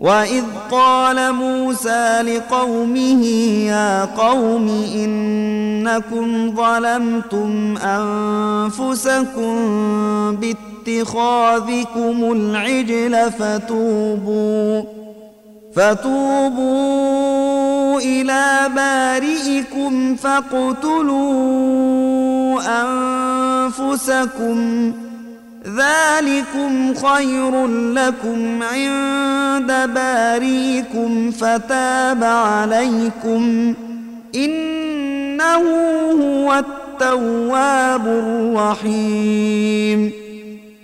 وإذ قال موسى لقومه يا قوم إنكم ظلمتم أنفسكم باتخاذكم العجل فتوبوا إلى بارئكم فاقتلوا أنفسكم ذلكم خير لكم عند بارئكم فتاب عليكم إنه هو التواب الرحيم